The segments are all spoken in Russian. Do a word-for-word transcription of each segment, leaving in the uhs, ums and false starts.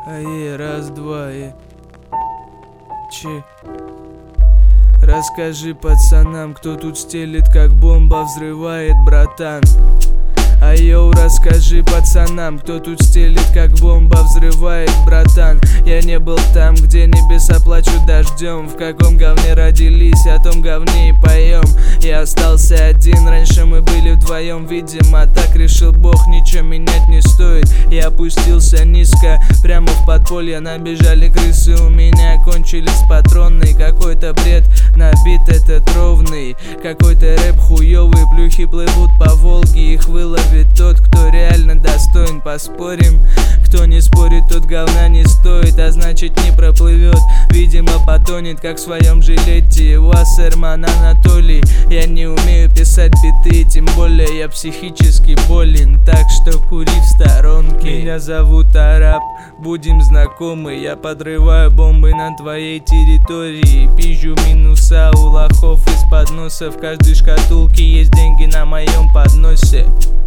Ае, раз, два, и... Че? Расскажи пацанам, кто тут стелит, как бомба взрывает, братан. А йоу, расскажи пацанам, кто тут стелит, как бомба взрывает, братан. Я не был там, где небеса плачут дождем. В каком говне родились, о том говне и поем. Я остался один, раньше мы были вдвоем. Видимо, так решил Бог, ничего менять не стоит. Я опустился низко, прямо в подполье. Набежали крысы, у меня кончились патроны. Какой-то бред, набит этот ровный. Какой-то рэп хуёвый, плюхи плывут по Волге. Их выловит тот, кто реально достоин. Поспорим, кто не спорит, тот говна не стоит, а значит не проплывет. Видимо, потонет, как в своем жилете. Вассерман Анатолий. Я не умею писать биты, тем более я психически болен. Так что кури в сторонке. Меня зовут Араб, будем знакомы. Я подрываю бомбы на твоей территории. Пизжу минуса у лохов из-под носа. В каждой шкатулке есть деньги на моем подносе.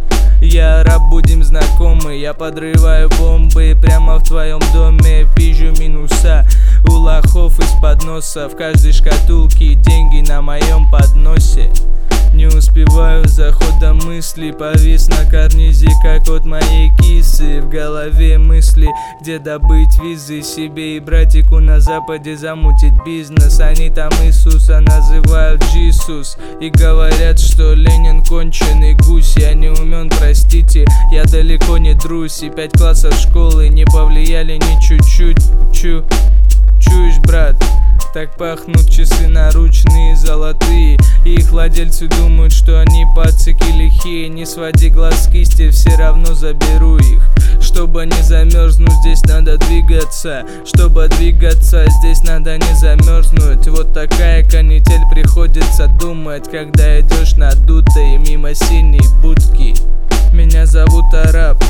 Я Араб, будем знакомы. Я подрываю бомбы прямо в твоем доме. Пизжу минуса у лохов из-под носа. В каждой шкатулке деньги на моем подносе. Не успеваю за ходом мысли, повис на карнизе, как от моей кисы. В голове мысли, где добыть визы себе и братику на западе замутить бизнес. Они там Иисуса называют Джисус и говорят, что Ленин конченый гусь. Я не умен, простите, я далеко не друсь. И пять классов школы не повлияли ни чуть-чуть. Чу, чуешь, брат? Так пахнут часы наручные, золотые. И их владельцы думают, что они пацики лихие. Не своди глаз с кисти, все равно заберу их. Чтобы не замерзнуть, здесь надо двигаться. Чтобы двигаться, здесь надо не замерзнуть. Вот такая канитель, приходится думать, когда идешь надутой мимо синей будки. Меня зовут Араб.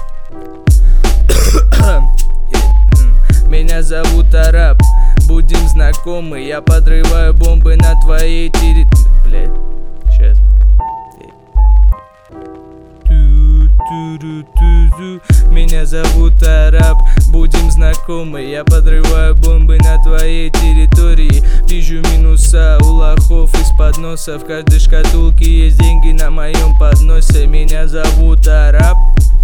Меня зовут Араб, будем знакомы. Я подрываю бомбы на твоей территории. Блять, сейчас. Меня зовут Араб, будем знакомы. Я подрываю бомбы на твоей территории. Вижу минуса у лохов из-под носа. В каждой шкатулке есть деньги на моем подносе. Меня зовут Араб.